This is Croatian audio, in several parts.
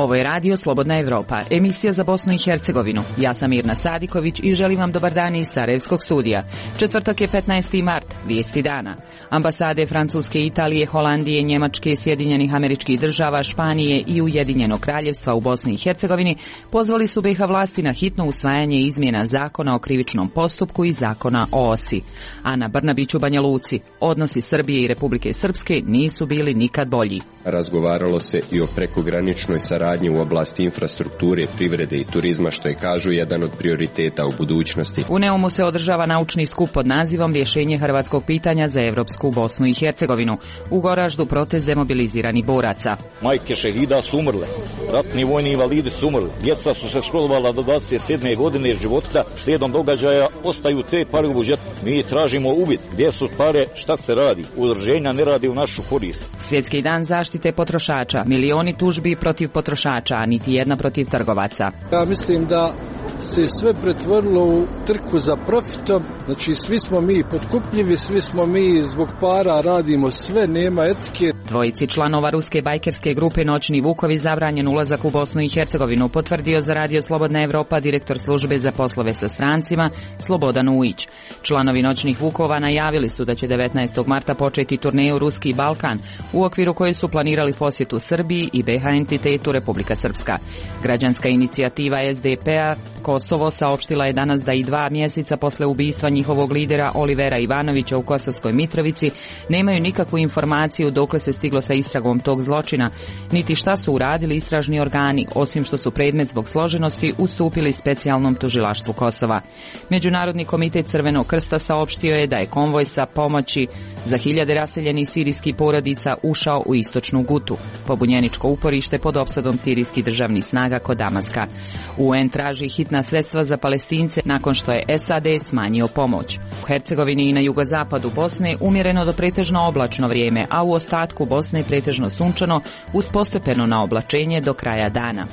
Ovo je Radio Slobodna Evropa, emisija za Bosnu i Hercegovinu. Ja sam Mirna Sadiković i želim vam dobar dan iz Sarajevskog studija. Četvrtak je 15. mart, vijesti dana. Ambasade Francuske, Italije, Holandije, Njemačke, Sjedinjenih Američkih Država, Španije i Ujedinjenog Kraljevstva u Bosni i Hercegovini pozvali su BiH vlasti na hitno usvajanje izmjena Zakona o krivičnom postupku i Zakona o OSI. Ana Brnabić u Banja Luci. Odnosi Srbije i Republike Srpske nisu bili nikad bolji. Razgovaralo se i o prekograničnoj saradnji u oblasti infrastrukture, privrede i turizma, što je, kažu, jedan od prioriteta u budućnosti. U Neumu se održava naučni skup pod nazivom Rješenje hrvatskog pitanja za evropsku Bosnu i Hercegovinu. U Goraždu protest demobiliziranih boraca. Majke šehida su umrle, ratni vojni invalidi su umrli, djeca su se školovala do 27. godine života, slijedom događaja ostaju te pare u budžetu. Mi tražimo uvid gdje su pare, šta se radi. Udruženja ne radi u našu korist. Svjetski dan zaštite potrošača, milioni tužbi protiv potrošača, a niti jedna protiv trgovaca. Ja mislim da se sve pretvorilo u trku za profitom, znači svi smo mi potkupljivi, svi smo mi zbog para radimo sve, nema etike. Dvojici članova ruske bajkerske grupe Noćni Vukovi zabranjen ulazak u Bosnu i Hercegovinu, potvrdio za Radio Slobodna Evropa direktor službe za poslove sa strancima Slobodan Ujić. Članovi Noćnih Vukova najavili su da će 19. marta početi turneju Ruski Balkan, u okviru koje su planirali posjetu Srbiji i BiH entitetu Republika Srpska. Građanska inicijativa SDP-a Kosovo saopštila je danas da i 2 mjeseca posle ubistva njihovog lidera Olivera Ivanovića u Kosovskoj Mitrovici nemaju nikakvu informaciju dokle se stiglo sa istragom tog zločina, niti šta su uradili istražni organi, osim što su predmet zbog složenosti ustupili specijalnom tužilaštvu Kosova. Međunarodni komitet Crvenog krsta saopštio je da je konvoj sa pomoći za hiljade raseljenih sirijskih porodica ušao u istočnu Gutu, pobunjeničko uporište pod opsadom sirijskih državnih snaga kod Damaska. UN traži hitna sredstva za Palestince nakon što je SAD smanjio pomoć. U Hercegovini i na jugozapadu Bosne umjereno do pretežno oblačno vrijeme, a u ostatku Bosne pretežno sunčano uz postepeno naoblačenje do kraja dana.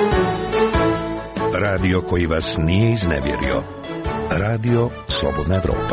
Radio koji vas nije iznevjerio. Radio Slobodna Evropa.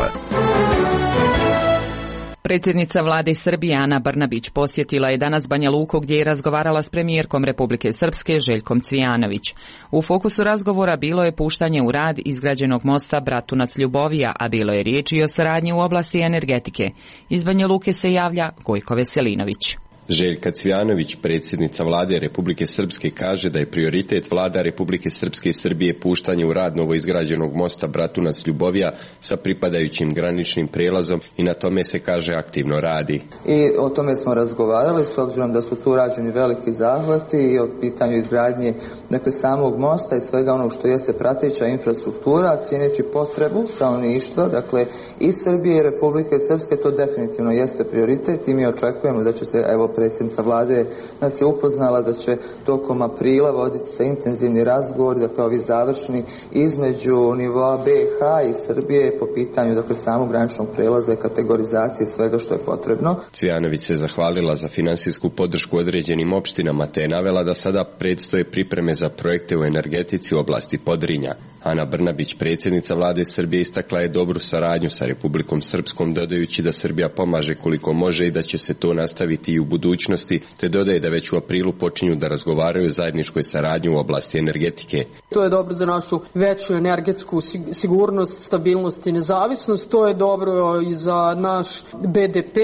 Predsjednica vlade Srbije Ana Brnabić posjetila je danas Banja Luku gdje je razgovarala s premijerkom Republike Srpske Željkom Cvijanović. U fokusu razgovora bilo je puštanje u rad izgrađenog mosta Bratunac-Ljubovija, a bilo je riječi i o saradnji u oblasti energetike. Iz Banja Luke se javlja Gojko Veselinović. Željka Cvijanović, predsjednica vlade Republike Srpske, kaže da je prioritet vlada Republike Srpske i Srbije puštanje u rad novoizgrađenog mosta Bratunac-Ljubovija sa pripadajućim graničnim prijelazom i na tome se, kaže, aktivno radi. I o tome smo razgovarali s obzirom da su tu rađeni veliki zahvati i o pitanju izgradnje samog mosta i svega onog što jeste prateća infrastruktura, cijeneći potrebu stanovništva, i Srbije i Republike Srpske, to definitivno jeste prioritet i mi očekujemo da će se, predsjednica vlade nas je upoznala da će tokom aprila voditi se intenzivni razgovor, ovi završni, između nivoa BiH i Srbije po pitanju samog graničnog prelaza i kategorizacije svega što je potrebno. Cvijanović se zahvalila za finansijsku podršku određenim opštinama te je navela da sada predstoje pripreme za projekte u energetici u oblasti Podrinja. Ana Brnabić, predsjednica vlade Srbije, istakla je dobru saradnju sa Republikom Srpskom, dodajući da Srbija pomaže koliko može i da će se to nastaviti i u budućnosti, te dodaje da već u aprilu počinju da razgovaraju o zajedničkoj saradnji u oblasti energetike. To je dobro za našu veću energetsku sigurnost, stabilnost i nezavisnost, to je dobro i za naš BDP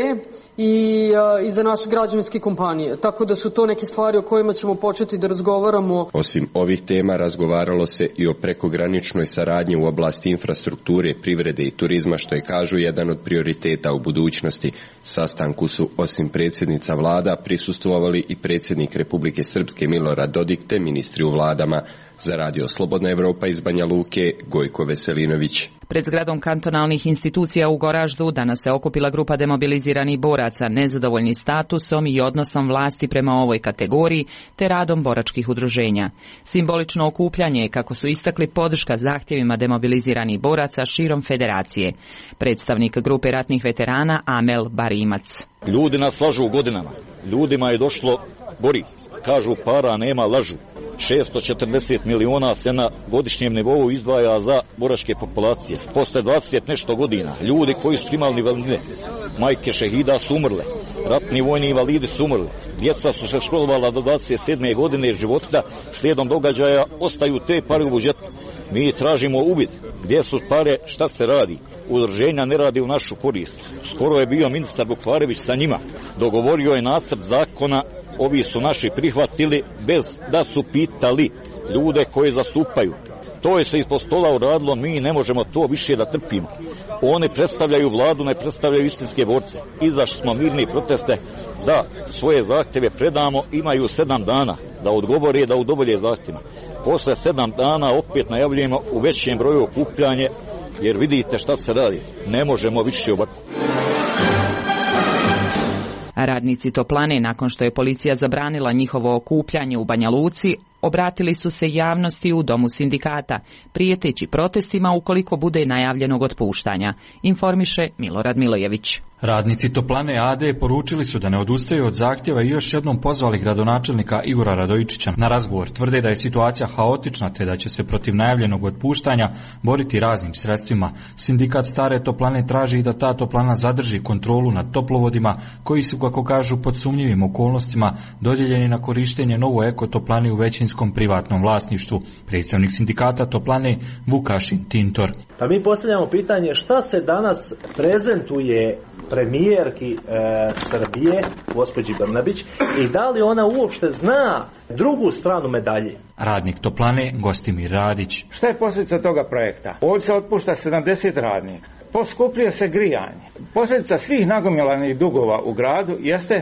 i za naše građevinske kompanije. Tako da su to neke stvari o kojima ćemo početi da razgovaramo. Osim ovih tema razgovaralo se i o prekograničnoj saradnji u oblasti infrastrukture, privrede i turizma, što je, kažu, jedan od prioriteta u budućnosti. Sastanku su osim predsjednica vlada prisustvovali i predsjednik Republike Srpske Milorad Dodik te ministri u vladama. Za Radio Slobodna Evropa iz Banja Luke, Gojko Veselinović. Pred zgradom kantonalnih institucija u Goraždu danas se okupila grupa demobiliziranih boraca, nezadovoljni statusom i odnosom vlasti prema ovoj kategoriji te radom boračkih udruženja. Simbolično okupljanje je, kako su istakli, podrška zahtjevima demobiliziranih boraca širom federacije. Predstavnik grupe ratnih veterana Amel Barimac. Ljudi nas slažu godinama. Ljudima je došlo gori. Kažu para nema, lažu. 640 miliona se na godišnjem nivou izdvaja za boračke populacije. Posle 20 nešto godina, ljudi koji su primali invalide, majke šehida su umrle, ratni vojni invalidi su umrli, djeca su se školovala do 27. godine života, slijedom događaja ostaju te pare u budžetu. Mi tražimo uvid gdje su pare, šta se radi. Udruženja ne radi u našu korist. Skoro je bio ministar Bukvarević sa njima. Dogovorio je nacrt zakona, ovi su naši prihvatili bez da su pitali ljude koje zastupaju. To je se ispod stola uradilo, mi ne možemo to više da trpimo. Oni predstavljaju vladu, ne predstavljaju istinske borce. Izašli smo mirni proteste da svoje zahtjeve predamo, imaju 7 dana da odgovore, da udovolje zahtjevima. Posle 7 dana opet najavljujemo u većem broju okupljanje, jer vidite šta se radi. Ne možemo više ovako. Radnici toplane, nakon što je policija zabranila njihovo okupljanje u Banja Luci, obratili su se javnosti u domu sindikata, prijeteći protestima ukoliko bude najavljenog otpuštanja, informiše Milorad Milojević. Radnici toplane AD poručili su da ne odustaju od zahtjeva i još jednom pozvali gradonačelnika Igora Radojičića na razgovor. Tvrde da je situacija haotična te da će se protiv najavljenog otpuštanja boriti raznim sredstvima. Sindikat Stare toplane traži i da ta toplana zadrži kontrolu nad toplovodima koji su, kako kažu, pod sumnjivim okolnostima dodijeljeni na korištenje novo eko toplani u većinskom privatnom vlasništvu. Predstavnik sindikata toplane Vukašin Tintor. Pa mi postavljamo pitanje šta se danas prezentuje premijerki Srbije, gospođi Brnabić, i da li ona uopšte zna drugu stranu medalje. Radnik toplane Gostimir Radić. Šta je posljedica toga projekta? Ovdje se otpušta 70 radnika. Poskupljuje se grijanje. Posljedica svih nagomilanih dugova u gradu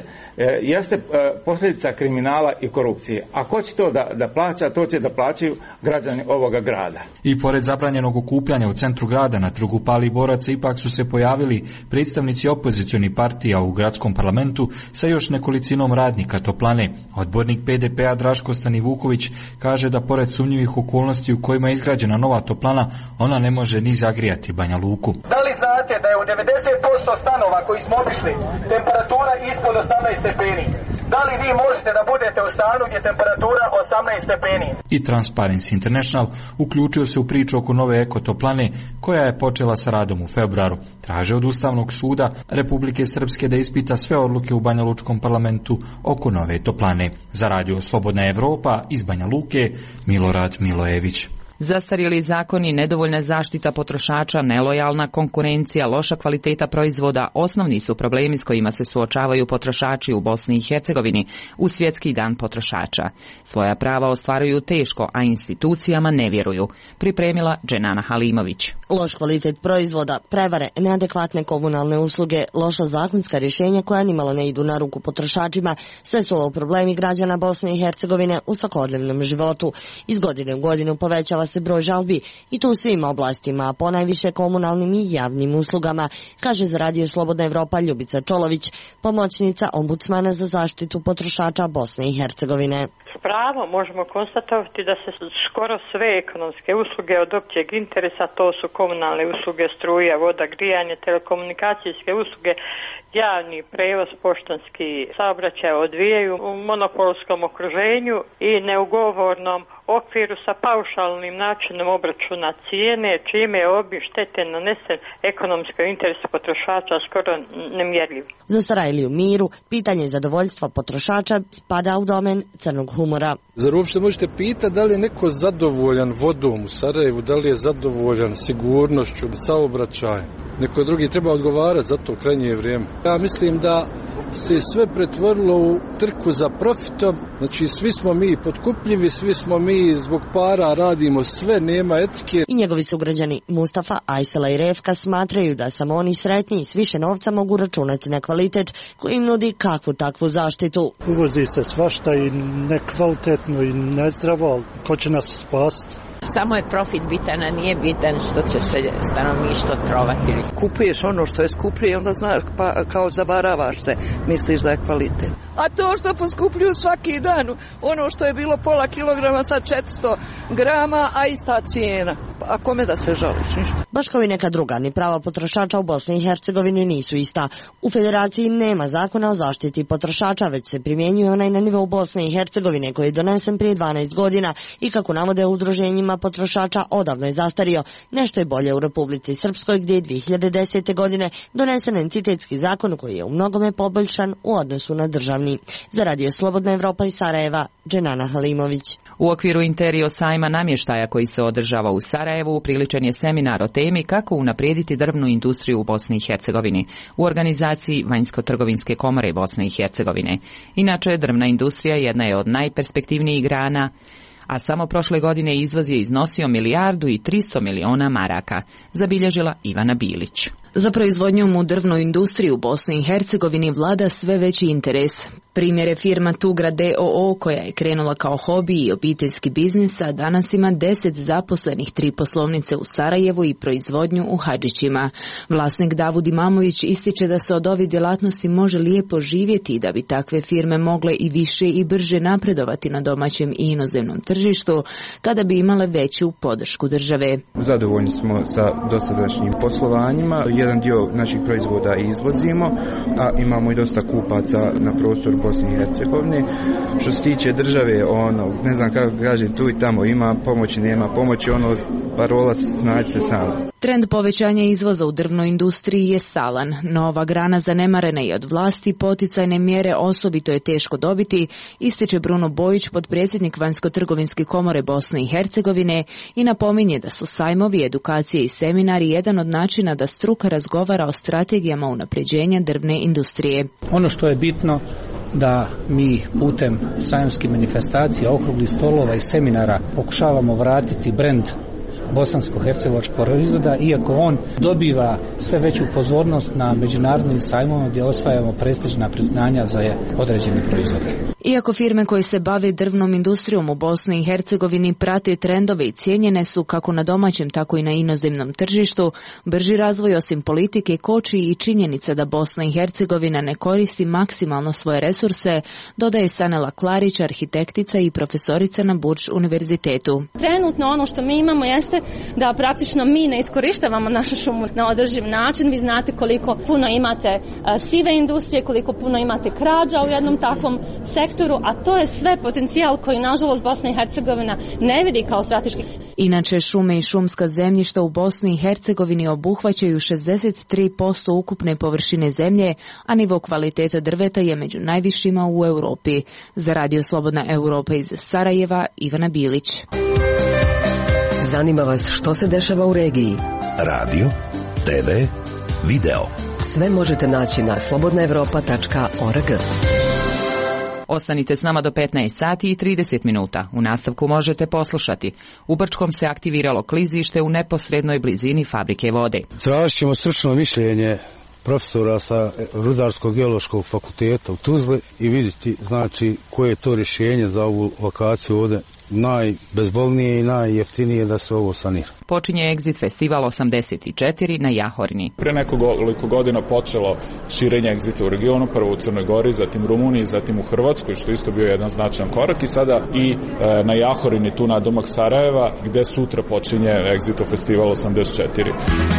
jeste posljedica kriminala i korupcije. A ko će to da plaća? To će da plaćaju građani ovoga grada. I pored zabranjenog okupljanja u centru grada na trgu Pali boraca, ipak su se pojavili predstavnici opozicionih partija u gradskom parlamentu sa još nekolicinom radnika toplane. Odbornik PDP-a Draško Stanivuković kaže da pored sumnjivih okolnosti u kojima je izgrađena nova toplana, ona ne može ni zagrijati Banja Luku. Da li znate da je u 90% stanova koji smo obišli temperatura ispod 18 stepeni? Da li vi možete da budete u stanu gdje je temperatura 18 stepeni? I Transparency International uključio se u priču oko nove ekotoplane koja je počela sa radom u februaru. Traže od Ustavnog suda Republike Srpske da ispita sve odluke u Banja Lučkom parlamentu oko nove toplane. Za Radio Slobodna Evropa iz Banja Luke, Milorad Milojević. Zastarjeli zakoni, nedovoljna zaštita potrošača, nelojalna konkurencija, loša kvaliteta proizvoda osnovni su problemi s kojima se suočavaju potrošači u Bosni i Hercegovini u Svjetski dan potrošača. Svoja prava ostvaruju teško, a institucijama ne vjeruju, pripremila Dženana Halimović. Loš kvalitet proizvoda, prevare, neadekvatne komunalne usluge, loša zakonska rješenja koja nimalo ne idu na ruku potrošačima, sve su ovo problemi građana Bosne i Hercegovine u svakodnevnom životu. Iz godine u godinu povećava se broj žalbi i to u svim oblastima, a ponajviše komunalnim i javnim uslugama, kaže za Radio Slobodna Evropa Ljubica Čolović, pomoćnica ombudsmana za zaštitu potrošača Bosne i Hercegovine. S pravom možemo konstatovati da se skoro sve ekonomske usluge od općeg interesa, to su komunalne usluge, struja, voda, grijanje, telekomunikacijske usluge, javni prevoz, poštanski saobraćaj odvijaju u monopolskom okruženju i neugovornom okviru sa paušalnim načinom obračuna cijene, čime je obim štete nanesen ekonomskom interesu potrošača skoro nemjerljiv. Za Sarajliju Miru pitanje zadovoljstva potrošača spada u domen crnog humora. Zar uopšte možete pitati da li je neko zadovoljan vodom u Sarajevu, da li je zadovoljan sigurnošću, saobraćajem? Neko drugi treba odgovarati za to, krajnje je vrijeme. Ja mislim da se sve pretvorilo u trku za profitom, znači svi smo mi potkupljivi, svi smo mi zbog para radimo sve, nema etike. I njegovi sugrađani Mustafa, Ajsela i Refka smatraju da samo oni sretni i s više novca mogu računati na kvalitet koji im nudi kakvu takvu zaštitu. Uvozi se svašta i nekvalitetno i nezdravo, ali ko će nas spasiti? Samo je profit bitan, a nije bitan što će se stanovništvo trovati. Kupuješ ono što je skuplje i onda znaš, pa kao zavaravaš se, misliš da je kvalitet. A to što poskupljuju svaki dan, ono što je bilo pola kilograma sad 400 grama, a ista cijena. a kome da se žališ? Ništa. Baš kao i neka druga, ni prava potrošača u Bosni i Hercegovini nisu ista. U Federaciji nema zakona o zaštiti potrošača, već se primjenjuje onaj na nivou Bosne i Hercegovine koji je donesen prije 12 godina i kako navode u udruženjima potrošača odavno je zastario. Nešto je bolje u Republici Srpskoj gdje je 2010. godine donesen entitetski zakon koji je u mnogome poboljšan u odnosu na državni. Za Radio Slobodna Evropa iz Sarajeva, Dženana Halimović. U okviru Interio sajma namještaja koji se održava u Sarajevu upriličen je seminar o temi kako unaprijediti drvnu industriju u Bosni i Hercegovini u organizaciji Vanjsko-trgovinske komore Bosne i Hercegovine. Inače, drvna industrija jedna je od najperspektivnijih grana, a samo prošle godine izvoz je iznosio 1.300.000.000 maraka, zabilježila Ivana Bilić. Za proizvodnjom u drvnoj industriji u Bosni i Hercegovini vlada sve veći interes. Primjer je firma Tugra D.O.O. koja je krenula kao hobi i obiteljski biznis, a danas ima 10 zaposlenih, 3 poslovnice u Sarajevu i proizvodnju u Hadžićima. Vlasnik Davud Imamović ističe da se od ove djelatnosti može lijepo živjeti i da bi takve firme mogle i više i brže napredovati na domaćem i inozemnom tržištu kada bi imale veću podršku države. Zadovoljni smo sa dosadašnjim poslovanjima. Jedan dio naših proizvoda izvozimo, a imamo i dosta kupaca na prostoru Bosne i Hercegovine. Što se tiče države, ne znam kako kaže, tu i tamo ima pomoći, nema pomoći, parola snađi se sam. Trend povećanja izvoza u drvnoj industriji je stalan. Nova grana zanemarena je od vlasti, poticajne mjere osobito je teško dobiti, ističe Bruno Bojić, potpredsjednik Vanjsko-trgovinske komore Bosne i Hercegovine, i napominje da su sajmovi, edukacije i seminari jedan od načina da struka razgovara o strategijama unapređenja drvne industrije. Ono što je bitno da mi putem sajmskih manifestacija, okruglih stolova i seminara pokušavamo vratiti brend bosansko-hercegovačkog proizvoda, iako on dobiva sve veću pozornost na međunarodnim sajmovima gdje osvajamo prestižna priznanja za određene proizvode. Iako firme koje se bave drvnom industrijom u Bosni i Hercegovini prate trendove i cijenjene su kako na domaćem tako i na inozemnom tržištu, brži razvoj osim politike koči i činjenica da Bosna i Hercegovina ne koristi maksimalno svoje resurse, dodaje Sanela Klarić, arhitektica i profesorica na Burč univerzitetu. Trenutno ono što mi imamo jeste da praktično mi ne iskorištavamo našu šumu na održiv način. Vi znate koliko puno imate sive industrije, koliko puno imate krađa u jednom takvom sektoru, a to je sve potencijal koji nažalost Bosna i Hercegovina ne vidi kao strateški. Inače, šume i šumska zemljišta u Bosni i Hercegovini obuhvaćaju 63% ukupne površine zemlje, a nivo kvaliteta drveta je među najvišima u Europi. Za Radio Slobodna Evropa iz Sarajeva, Ivana Bilić. Zanima vas što se dešava u regiji? Radio, TV, video. Sve možete naći na slobodnaevropa.org. Ostanite s nama do 15 sati i 30 minuta. U nastavku možete poslušati. U Brčkom se aktiviralo klizište u neposrednoj blizini fabrike vode. Tražit ćemo stručno mišljenje profesora sa Rudarsko-geološkog fakulteta u Tuzli i vidjeti znači koje je to rješenje za ovu lokaciju ovdje najbezbolnije i najjeftinije da se ovo sanira. Počinje Exit Festival 84 na Jahorini. Pre nekoliko godina počelo širenje Exita u regionu, prvo u Crnoj Gori, zatim u Rumuniji, zatim u Hrvatskoj, što isto bio jedan značajan korak, i sada i na Jahorini, tu nadomak Sarajeva, gde sutra počinje Exit Festival 84.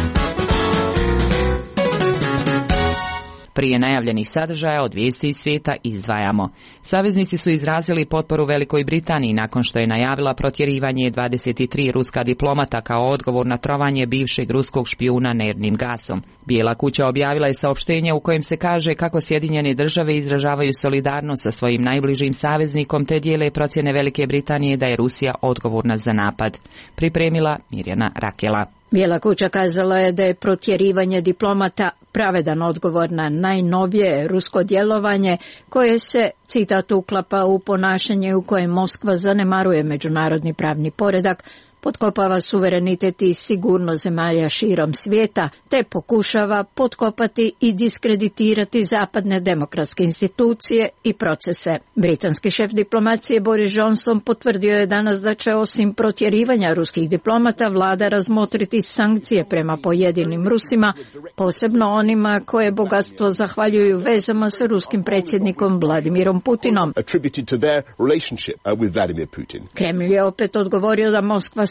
Prije najavljenih sadržaja od vijesti iz svijeta izdvajamo. Saveznici su izrazili potporu Velikoj Britaniji nakon što je najavila protjerivanje 23 ruska diplomata kao odgovor na trovanje bivšeg ruskog špijuna nervnim gasom. Bijela kuća objavila je saopštenje u kojem se kaže kako Sjedinjene države izražavaju solidarnost sa svojim najbližim saveznikom te dijele procjene Velike Britanije da je Rusija odgovorna za napad. Pripremila Mirjana Rakela. Bijela kuća kazala je da je protjerivanje diplomata pravedan odgovor na najnovije rusko djelovanje koje se, citat, uklapa u ponašanje u kojem Moskva zanemaruje međunarodni pravni poredak, potkopava suverenitet i sigurnost zemalja širom svijeta, te pokušava potkopati i diskreditirati zapadne demokratske institucije i procese. Britanski šef diplomacije Boris Johnson potvrdio je danas da će osim protjerivanja ruskih diplomata vlada razmotriti sankcije prema pojedinim Rusima, posebno onima koje bogatstvo zahvaljuju vezama sa ruskim predsjednikom Vladimirom Putinom. Kremlj je opet odgovorio da Moskva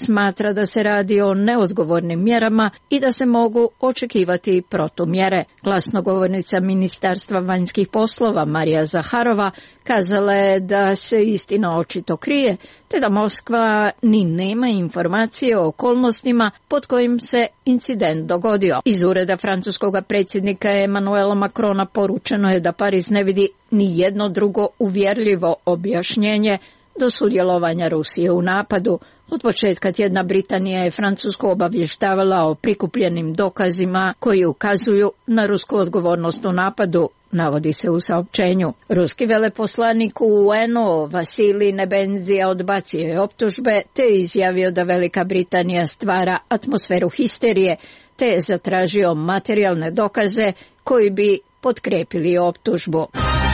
smatra da se radi o neodgovornim mjerama i da se mogu očekivati protumjere. Glasnogovornica Ministarstva vanjskih poslova Marija Zaharova kazala je da se istina očito krije, te da Moskva ni nema informacije o okolnostima pod kojim se incident dogodio. Iz ureda francuskog predsjednika Emmanuela Macrona poručeno je da Pariz ne vidi ni jedno drugo uvjerljivo objašnjenje do sudjelovanja Rusije u napadu. Od početka tjedna Britanija je Francusku obavještavala o prikupljenim dokazima koji ukazuju na rusku odgovornost u napadu, navodi se u saopćenju. Ruski veleposlanik u UN-u Vasilij Nebenzija odbacio je optužbe te je izjavio da Velika Britanija stvara atmosferu histerije te je zatražio materijalne dokaze koji bi potkrepili optužbu.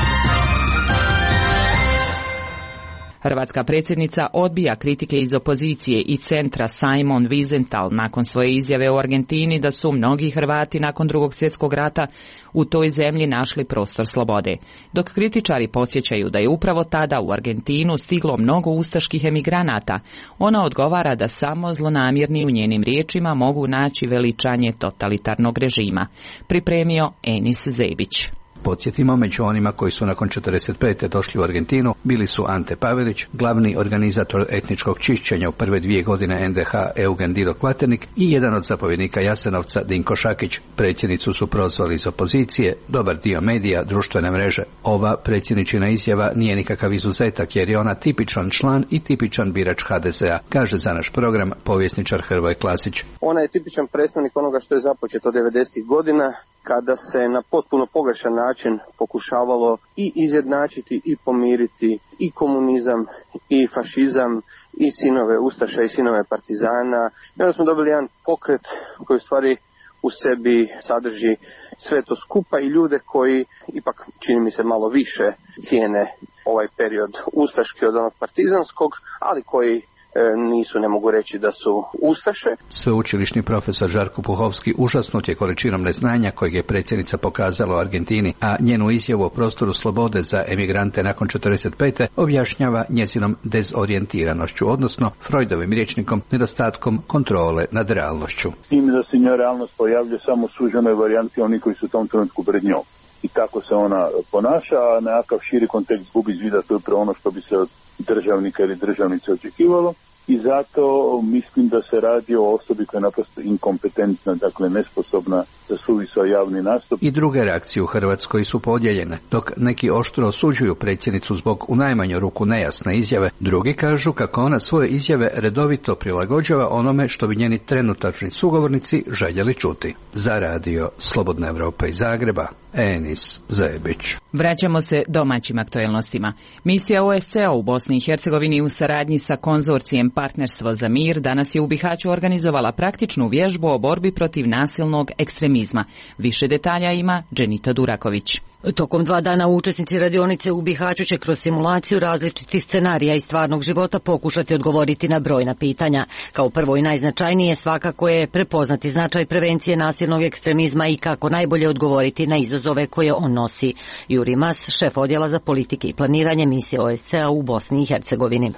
Hrvatska predsjednica odbija kritike iz opozicije i centra Simon Wiesenthal nakon svoje izjave u Argentini da su mnogi Hrvati nakon Drugog svjetskog rata u toj zemlji našli prostor slobode. Dok kritičari podsjećaju da je upravo tada u Argentinu stiglo mnogo ustaških emigranata, ona odgovara da samo zlonamjerni u njenim riječima mogu naći veličanje totalitarnog režima. Pripremio Enis Zebić. Podsjetimo, među onima koji su nakon 1945. došli u Argentinu bili su Ante Pavelić, glavni organizator etničkog čišćenja u prve 2 godine NDH Eugen Dino Kvaternik i jedan od zapovjednika Jasenovca Dinko Šakić. Predsjednicu su prozvali iz opozicije, dobar dio medija, društvene mreže. Ova predsjedničina izjava nije nikakav izuzetak jer je ona tipičan član i tipičan birač HDZ-a, kaže za naš program povjesničar Hrvoje Klasić. Ona je tipičan predstavnik onoga što je započeto 90. godina, kada se na potpuno pogrešan način pokušavalo i izjednačiti i pomiriti i komunizam i fašizam i sinove ustaša i sinove partizana. I onda smo dobili jedan pokret koji u stvari u sebi sadrži sve to skupa i ljude koji ipak, čini mi se, malo više cijene ovaj period ustaški od onog partizanskog, ali koji nisu, ne mogu reći da su ustaše. Sveučilišni profesor Žarko Puhovski užasnut je količinom neznanja kojeg je predsjednica pokazala u Argentini, a njenu izjavu o prostoru slobode za emigrante nakon 1945. objašnjava njezinom dezorijentiranošću, odnosno Freudovim rječnikom nedostatkom kontrole nad realnošću. Tim da se njoj realnost pojavlja samo u suženoj varijanti oni koji su u tom trenutku pred njom. I tako se ona ponaša, a nekakav širi kontekst gubi iz vida, to je upravo ono što bi se od državnika ili državnice očekivalo. I zato mislim da se radi o osobi koja je naprosto inkompetentna, dakle nesposobna za suvisao javni nastup. I druge reakcije u Hrvatskoj su podijeljene. Dok neki oštro osuđuju predsjednicu zbog u najmanju ruku nejasne izjave, drugi kažu kako ona svoje izjave redovito prilagođava onome što bi njeni trenutačni sugovornici željeli čuti. Za radio Slobodna Evropa iz Zagreba, Enis Zebić. Vraćamo se domaćim aktuelnostima. Misija OSCE u Bosni i Hercegovini u saradnji sa konzorcijem Partnerstvo za mir danas je u Bihaću organizovala praktičnu vježbu o borbi protiv nasilnog ekstremizma. Više detalja ima Dženita Duraković. Tokom 2 dana učesnici radionice u Bihaću će kroz simulaciju različitih scenarija iz stvarnog života pokušati odgovoriti na brojna pitanja. Kao prvo i najznačajnije svakako je prepoznati značaj prevencije nasilnog ekstremizma i kako najbolje odgovoriti na izazove koje on nosi. Juri Mas, šef odjela za politike i planiranje misije OSCE u Bosni i Hercegovini.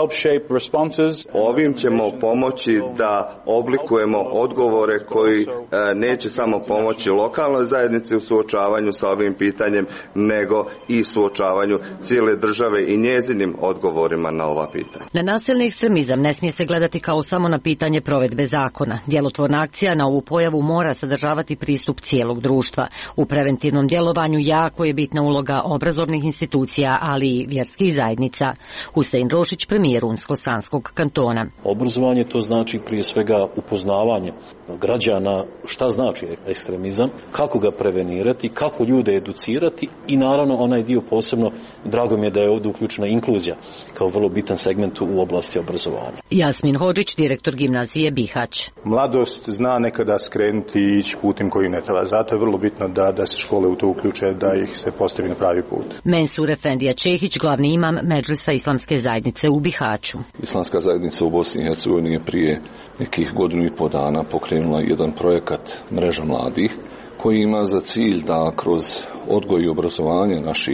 Ovim ćemo pomoći da oblikujemo odgovore koji neće samo pomoći lokalnoj zajednici u suočavanju sa ovim pitanjem, nego i suočavanju cijele države i njezinim odgovorima na ova pitanja. Na nasilni ekstremizam ne smije se gledati kao samo na pitanje provedbe zakona. Djelotvorna akcija na ovu pojavu mora sadržavati pristup cijelog društva. U preventivnom djelovanju jako je bitna uloga obrazovnih institucija, ali i vjerskih zajednica. Husein Rošić, premijer Unsko-Sanskog kantona. Obrazovanje to znači prije svega upoznavanje građana šta znači ekstremizam, kako ga prevenirati, kako ljude educirati i naravno onaj dio posebno, drago mi je da je ovdje uključena inkluzija kao vrlo bitan segment u oblasti obrazovanja. Jasmin Hodžić, direktor gimnazije Bihać. Mladost zna nekada skrenuti i ići putem koji ne treba. Zato je vrlo bitno da se škole u to uključe, da ih se postavi na pravi put. Mensur Efendija Čehić, glavni imam Medžlisa Islamske zajednice u Bihaću. Islamska zajednica u Bosni i Hercegovini je prije nekih 1,5 godina pokrenula jedan projekat Mreža mladih koji ima za cilj da kroz odgoj i obrazovanje naših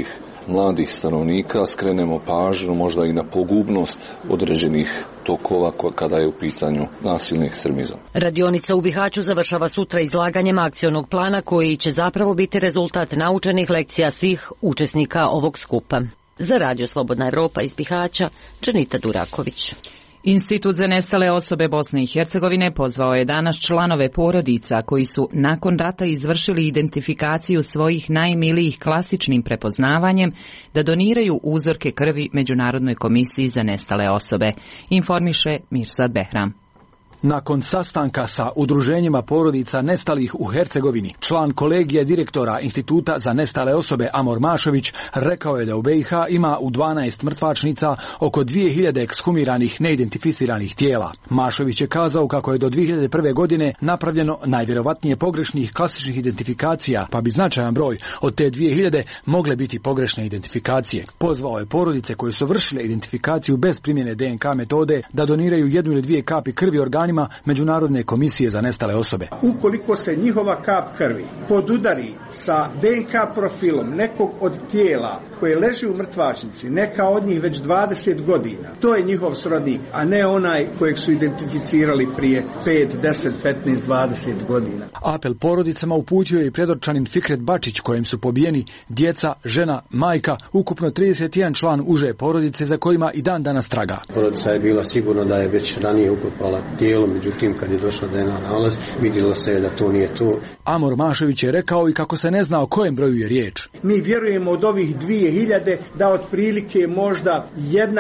mladih stanovnika skrenemo pažnju možda i na pogubnost određenih tokova kada je u pitanju nasilni ekstremizam. Radionica u Bihaću završava sutra izlaganjem akcionog plana koji će zapravo biti rezultat naučenih lekcija svih učesnika ovog skupa. Za Radio Slobodna Evropa iz Bihaća, Čanita Duraković. Institut za nestale osobe Bosne i Hercegovine pozvao je danas članove porodica koji su nakon rata izvršili identifikaciju svojih najmilijih klasičnim prepoznavanjem da doniraju uzorke krvi Međunarodnoj komisiji za nestale osobe, informiše Mirsad Behram. Nakon sastanka sa udruženjima porodica nestalih u Hercegovini, član kolegija direktora Instituta za nestale osobe Amor Mašović rekao je da u BiH ima u 12 mrtvačnica oko 2000 ekshumiranih neidentificiranih tijela. Mašović je kazao kako je do 2001. godine napravljeno najvjerovatnije pogrešnih klasičnih identifikacija, pa bi značajan broj od te 2000 mogle biti pogrešne identifikacije. Pozvao je porodice koje su vršile identifikaciju bez primjene DNK metode da doniraju 1 ili 2 kapi krvi organima Međunarodne komisije za nestale osobe. Ukoliko se njihova kap krvi podudari sa DNK profilom nekog od tijela koje leži u mrtvačnici, neka od njih već 20 godina, to je njihov srodnik, a ne onaj kojeg su identificirali prije 5, 10, 15, 20 godina. Apel porodicama uputio je i predočanin Fikret Bačić, kojem su pobijeni djeca, žena, majka, ukupno 31 član uže porodice za kojima i dan danas traga. Porodica je bila sigurna da je već ranije ukopala tijelo, međutim kad je došla DNA nalaz, vidjelo se je da to nije to. Amor Mašović je rekao i kako se ne zna o kojem broju je riječ. Mi vjerujemo od ovih 2000 da otprilike možda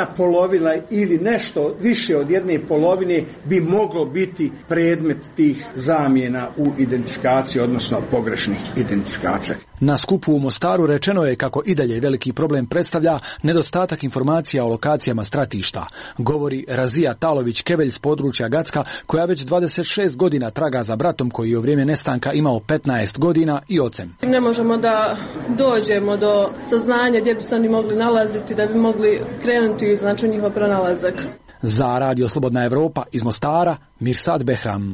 1/2 ili nešto više od 1/2 bi moglo biti predmet tih zamjena u identifikaciji, odnosno pogrešnih identifikacija. Na skupu u Mostaru rečeno je kako i dalje veliki problem predstavlja nedostatak informacija o lokacijama stratišta. Govori Razija Talović-Kevelj s područja Gacka, koja već 26 godina traga za bratom koji je u vrijeme nestanka imao 15 godina i ocem. Ne možemo da dođemo do saznanja gdje bi se oni mogli nalaziti da bi mogli krenuti znači njihov pronalazak. Za Radio Slobodna Evropa iz Mostara, Mirsad Behram.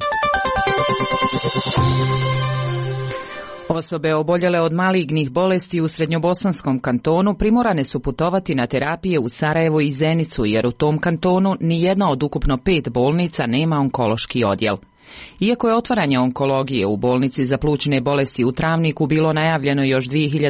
Osobe oboljele od malignih bolesti u Srednjobosanskom kantonu primorane su putovati na terapije u Sarajevo i Zenicu, jer u tom kantonu ni jedna od ukupno 5 bolnica nema onkološki odjel. Iako je otvaranje onkologije u bolnici za plućne bolesti u Travniku bilo najavljeno još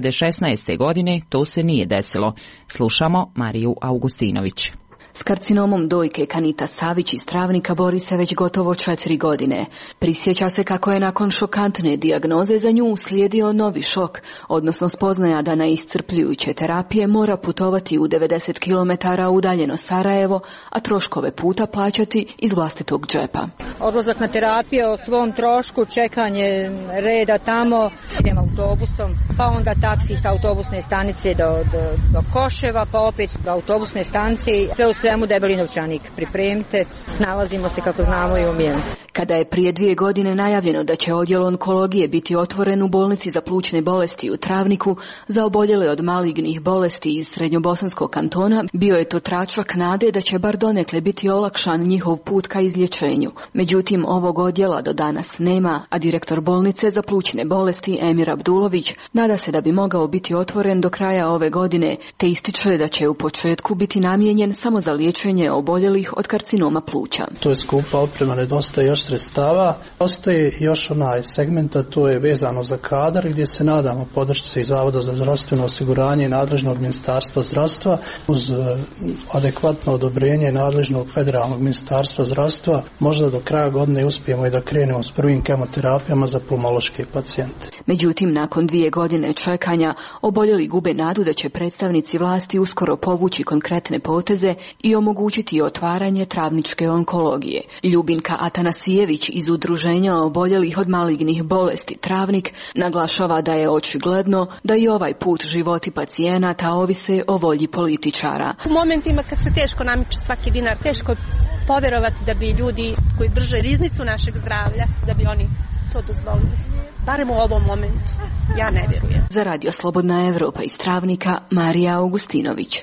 2016. godine, to se nije desilo. Slušamo Mariju Augustinović. S karcinomom dojke Kanita Savić iz Travnika bori se već gotovo 4 godine. Prisjeća se kako je nakon šokantne dijagnoze za nju uslijedio novi šok, odnosno spoznaja da na iscrpljujuće terapije mora putovati u 90 km udaljeno Sarajevo, a troškove puta plaćati iz vlastitog džepa. Odlazak na terapije o svom trošku, čekanje reda tamo, idem autobusom, pa onda taksi sa autobusne stanice do Koševa, pa opet do autobusne stanice, sve u svemu debeli novčanik pripremite, snalazimo se kako znamo i umijemo. Kada je prije 2 godine najavljeno da će odjel onkologije biti otvoren u bolnici za plućne bolesti u Travniku za oboljele od malignih bolesti iz Srednjobosanskog kantona, bio je to tračak nade da će bar donekle biti olakšan njihov put ka izlječenju. Međutim, ovog odjela do danas nema, a direktor bolnice za plućne bolesti Emir Abdulović nada se da bi mogao biti otvoren do kraja ove godine, te ističe da će u početku biti namijenjen samo za liječenje oboljelih od karcinoma pluća. To je skupa oprema, nedostaje još sredstava. Ostaje još onaj segment, a to je vezano za kadar, gdje se nadamo podršci i Zavoda za zdravstveno osiguranje i nadležnog ministarstva zdravstva uz adekvatno odobrenje nadležnog federalnog ministarstva zdravstva. Možda do kraja godine uspijemo i da krenemo s prvim kemoterapijama za pulmološke pacijente. Međutim, nakon 2 godine čekanja, oboljeli gube nadu da će predstavnici vlasti uskoro povući konkretne poteze i omogućiti otvaranje travničke onkologije. Ljubinka Atanasijević iz udruženja oboljelih od malignih bolesti Travnik naglašava da je očigledno da i ovaj put životi pacijenata ovise o volji političara. U momentima kad se teško namiče svaki dinar, teško je povjerovati da bi ljudi koji drže riznicu našeg zdravlja, da bi oni to dozvolili. Barem u ovom momentu. Ja ne vjerujem. Za Radio Slobodna Evropa iz Travnika, Marija Augustinović.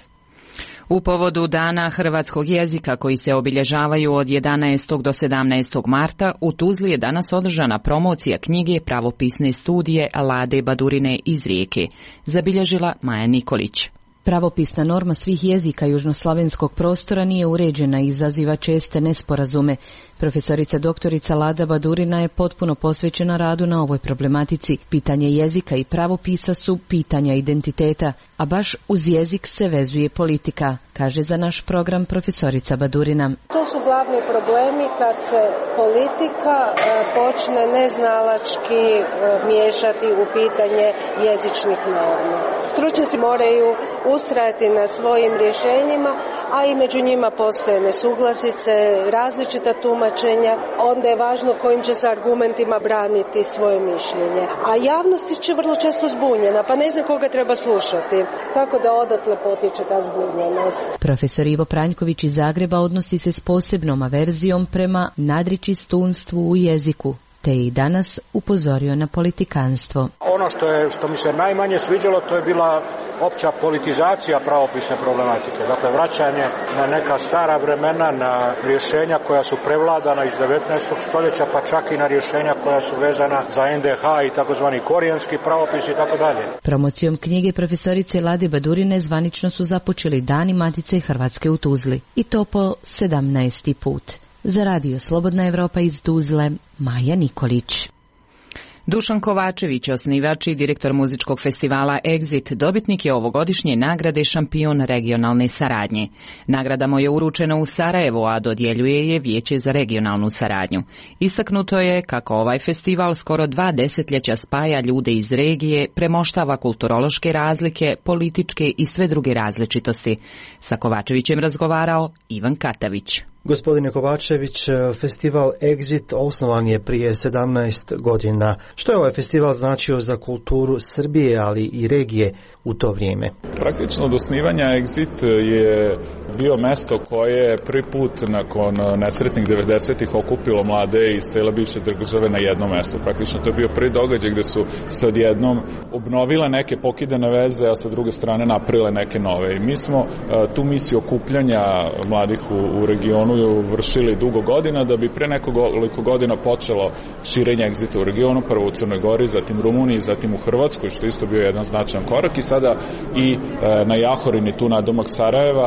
U povodu Dana hrvatskog jezika koji se obilježavaju od 11. do 17. marta, u Tuzli je danas održana promocija knjige Pravopisne studije Lade Badurine iz Rijeke, zabilježila Maja Nikolić. Pravopisna norma svih jezika južnoslavenskog prostora nije uređena i izaziva česte nesporazume. Profesorica doktorica Lada Badurina je potpuno posvećena radu na ovoj problematici. Pitanje jezika i pravopisa su pitanja identiteta, a baš uz jezik se vezuje politika, kaže za naš program profesorica Badurina. To su glavni problemi kad se politika počne neznalački miješati u pitanje jezičnih normi. Stručnjaci moraju ustrajati na svojim rješenjima, a i među njima postoje nesuglasice, različita tumačenja, onda je važno kojim će se argumentima braniti svoje mišljenje. A javnost će vrlo često zbunjena, pa ne zna koga treba slušati, tako da odatle potiče ta zbunjenost. Profesor Ivo Pranjković iz Zagreba odnosi se s posebnom averzijom prema nadričistunstvu u jeziku, te i danas upozorio na politikanstvo. Ono što mi se najmanje sviđalo, to je bila opća politizacija pravopisne problematike. Dakle, vraćanje na neka stara vremena, na rješenja koja su prevladana iz 19. stoljeća, pa čak i na rješenja koja su vezana za NDH i takozvani korijenski pravopis i tako dalje. Promocijom knjige profesorice Lade Badurine zvanično su započeli Dani Matice Hrvatske u Tuzli. I to po 17. put. Za Radio Slobodna Evropa iz Tuzle, Maja Nikolić. Dušan Kovačević, osnivač i direktor muzičkog festivala Exit, dobitnik je ovogodišnje nagrade Šampion regionalne saradnje. Nagrada mu je uručena u Sarajevu, a dodjeljuje je Vijeće za regionalnu saradnju. Istaknuto je kako ovaj festival skoro 2 desetljeća spaja ljude iz regije, premoštava kulturološke razlike, političke i sve druge različitosti. Sa Kovačevićem razgovarao Ivan Katavić. Gospodine Kovačević, festival Exit osnovan je prije 17 godina. Što je ovaj festival značio za kulturu Srbije, ali i regije u to vrijeme? Praktično od osnivanja Exit je bio mesto koje je prvi put nakon nesretnih 90-ih okupilo mlade iz cijele bivše države na jedno mesto. Praktično to je bio prvi događaj gdje su se odjednom obnovile neke pokidane veze, a sa druge strane napravile neke nove. I mi smo tu misiju okupljanja mladih u regionu vršili dugo godina, da bi pre nekoliko godina počelo širenje Exita u regionu, prvo u Crnoj Gori, zatim Rumuniji, zatim u Hrvatskoj, što isto bio jedan značajan korak, i sada i na Jahorini, tu nadomak Sarajeva,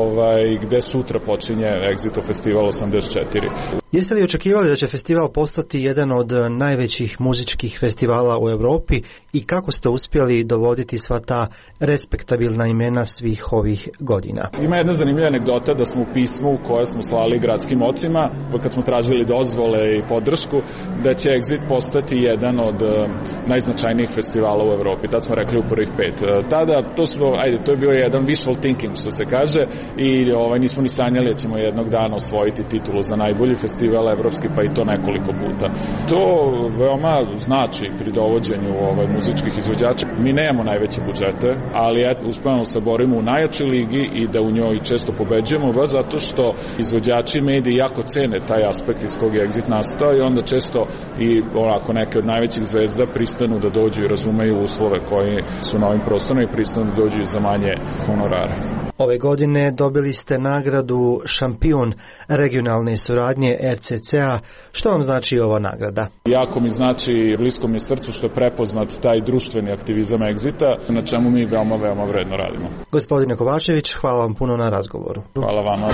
gde sutra počinje Exitov festival 84. Jeste li očekivali da će festival postati jedan od najvećih muzičkih festivala u Europi i kako ste uspjeli dovoditi sva ta respektabilna imena svih ovih godina? Ima jedna zanimljiva anegdota da smo u pismu koje smo slali gradskim ocima, kad smo tražili dozvole i podršku, da će Exit postati jedan od najznačajnijih festivala u Europi. Tad smo rekli u prvih 5. Tada, to je bio jedan wishful thinking, što se kaže, i nismo ni sanjali da ćemo jednog dana osvojiti titulu za najbolji festival evropski, pa i to nekoliko puta. To veoma znači pri dovođenju muzičkih izvođača. Mi nemamo najveće budžete, ali uspevamo se borimo u najjačoj ligi i da u njoj često pobeđujemo, baš zato što izvođači mediji jako cene taj aspekt iz kog je Exit nastao, i onda često i neke od najvećih zvezda pristanu da dođu i razumeju uslove koji su na ovim prostorima i pristanu da dođu za manje honorare. Ove godine dobili ste nagradu Šampion regionalne suradnje RCC-a. Što vam znači ova nagrada? Jako mi znači, blisko mi je srcu što je prepoznat taj društveni aktivizam Exita, na čemu mi veoma vredno radimo. Gospodine Kovačević, hvala vam puno na razgovoru. Hvala vama.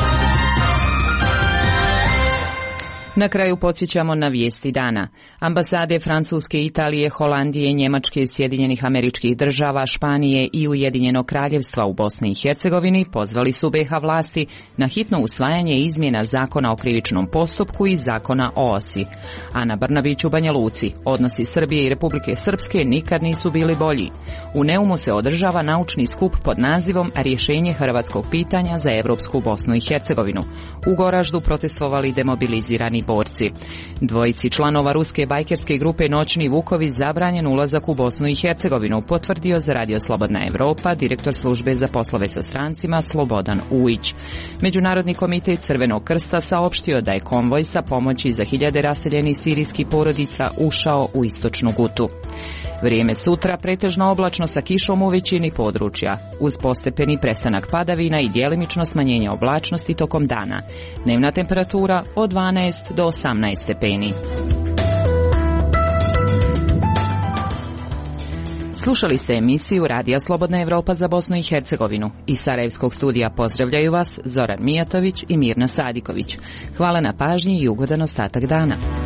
Na kraju podsjećamo na vijesti dana. Ambasade Francuske, Italije, Holandije, Njemačke, Sjedinjenih Američkih Država, Španije i Ujedinjenog Kraljevstva u Bosni i Hercegovini pozvali su BiH vlasti na hitno usvajanje izmjena Zakona o krivičnom postupku i Zakona o OSI. Ana Brnabić u Banja Luci. Odnosi Srbije i Republike Srpske nikad nisu bili bolji. U Neumu se održava naučni skup pod nazivom Rješenje hrvatskog pitanja za evropsku Bosnu i Hercegovinu. U Goraždu protestovali demobilizirani borci. Dvojici članova ruske bajkerske grupe Noćni Vukovi zabranjen ulazak u Bosnu i Hercegovinu, potvrdio za Radio Slobodna Evropa direktor službe za poslove sa strancima Slobodan Ujić. Međunarodni komitet Crvenog krsta saopštio da je konvoj sa pomoći za hiljade raseljenih sirijskih porodica ušao u istočnu Gutu. Vrijeme sutra pretežno oblačno sa kišom u većini područja, uz postepeni prestanak padavina i djelimično smanjenje oblačnosti tokom dana. Dnevna temperatura od 12 do 18 stepeni. Slušali ste emisiju Radija Slobodna Evropa za Bosnu i Hercegovinu. Iz Sarajevskog studija pozdravljaju vas Zoran Mijatović i Mirna Sadiković. Hvala na pažnji i ugodan ostatak dana.